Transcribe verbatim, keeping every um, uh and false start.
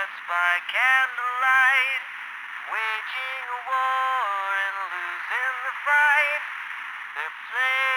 thoughts by candlelight, waging a war and losing the fight. They're playing